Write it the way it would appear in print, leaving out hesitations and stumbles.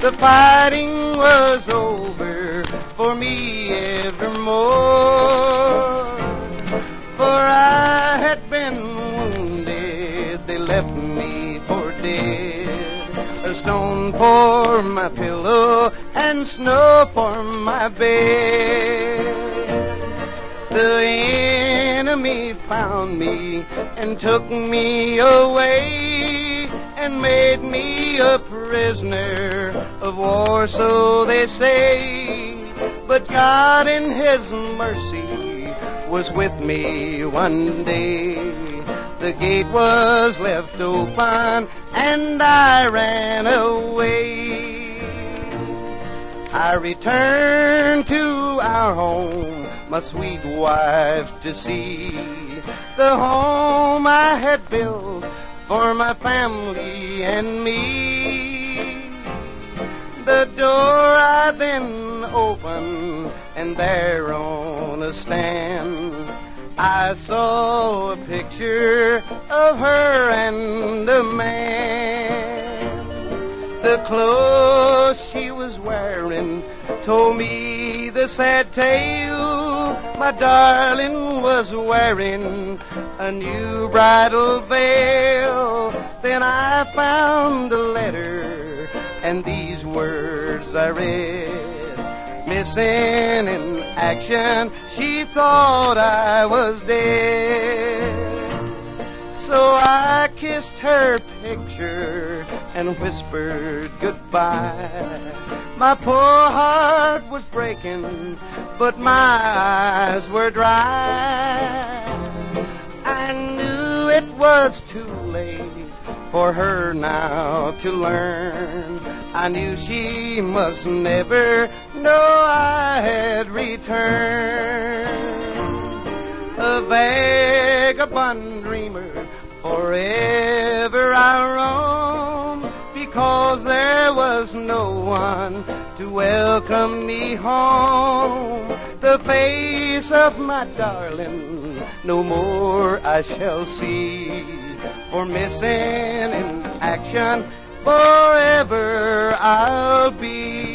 the fighting was over for me evermore. For I had been wounded, they left me for dead. A stone for my pillow and snow for my bed. The enemy found me and took me away and made me a prisoner of war, so they say. But God in His mercy was with me one day. The gate was left open and I ran away. I returned to our home, my sweet wife to see. The home I had built for my family and me. The door I then opened, and there on a stand I saw a picture of her and a man. The clothes she was wearing told me the sad tale. My darling was wearing a new bridal veil. Then I found a letter, and these words I read. Missing in action, she thought I was dead. So I kissed her picture and whispered goodbye. My poor heart was breaking, but my eyes were dry. I knew it was too late for her now to learn. I knew she must never know I had returned. A vagabond dreamer, forever I roam, because there was no one to welcome me home. The face of my darling no more I shall see, for missing in action forever I'll be.